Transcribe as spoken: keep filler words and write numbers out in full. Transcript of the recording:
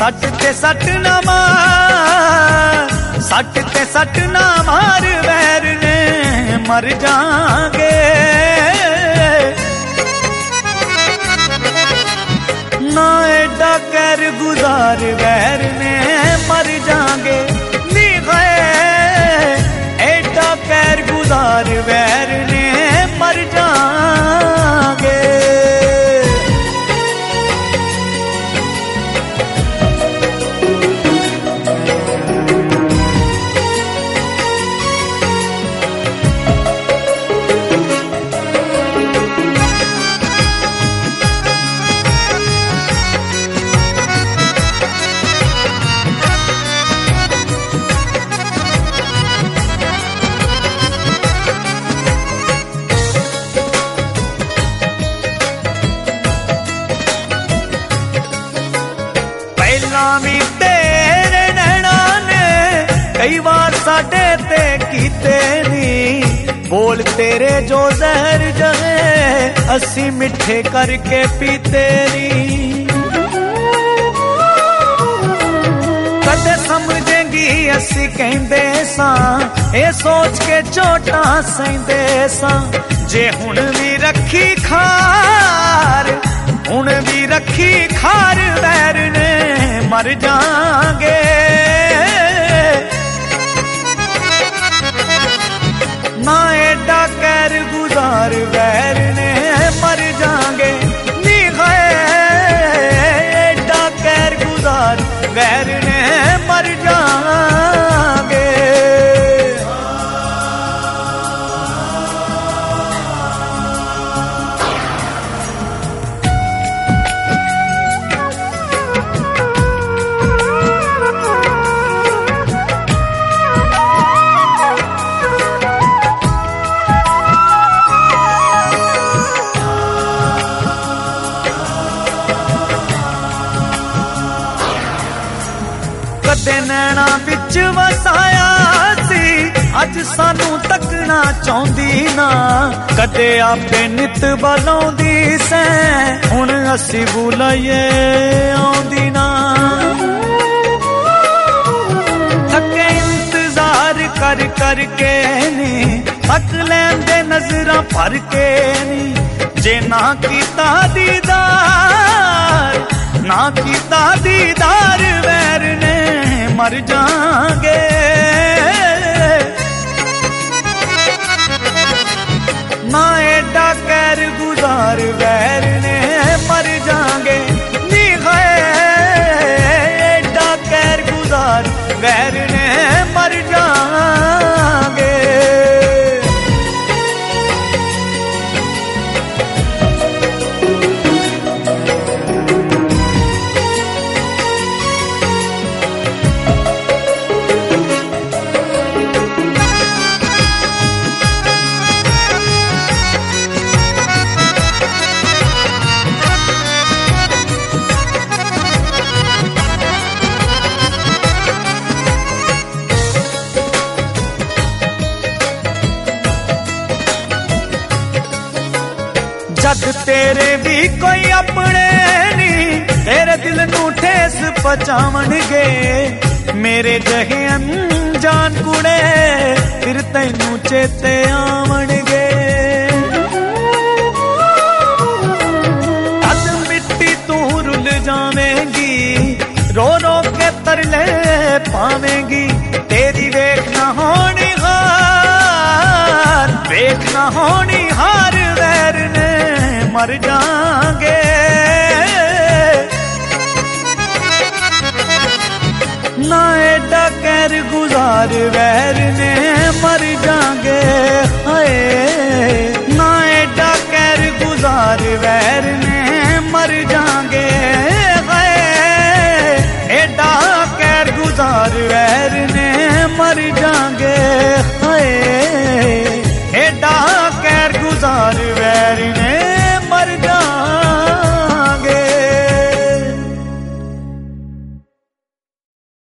सट ते सट ना मार, सट ते सट ना मार, वैर ने मर जाएंगे। ना एडा कर गुजार, वैर ने मर जाएंगे। नी गए एडा कर गुजार, वैर ने मर जाएंगे। भी तेरे नैना ने कई बार साडे ते कीते नी, बोल तेरे जो जहर जहे असी मिठे करके पीते नी। कदे समझेंगी असी कहंदे सां, ए सोच के चोटां सहिंदे सां। जे हुण भी रखी खार, हुण भी रखी खार, वैर ने मर जाएंगे। ना एडा कर गुजार, वैर ने मर जाएंगे। नी गए एडा कर गुजार, वैर ने मर जाएंगे। कदे नैना बिच वसाया सी, अज सानू तकना चाहुंदी ना। कदे आपे नित बलाउंदी सै, हुण असी बुलाइए आउंदी ना। थके इंतजार कर कर के नी, थक लैंदे नजरां भर के नी। जे ना कीता दीदार, ना कीता दीदार, वैर ने मर जाएंगे। ना एडा कर गुजार, वैर ने मर जाएंगे। नी गए एडा कर गुजार, वैर ने मर जाएंगे। जद तेरे भी कोई अपने नी, तेरे दिल नू ठेस पहुंचावणगे। मेरे जहे अनजान कुड़े फिर तैनू चेते आवणगे। अद मिट्टी तू रुल जावेंगी, रो रो के तरले पावेंगी। तेरी वेखना होनी हार, वेखना होनी हार, वैर ने मर जाएंगे। ना एडा कर गुजार, वैर ने मर जाएंगे। हाय ना एडा कर गुजार, वैर ने मर जाएंगे।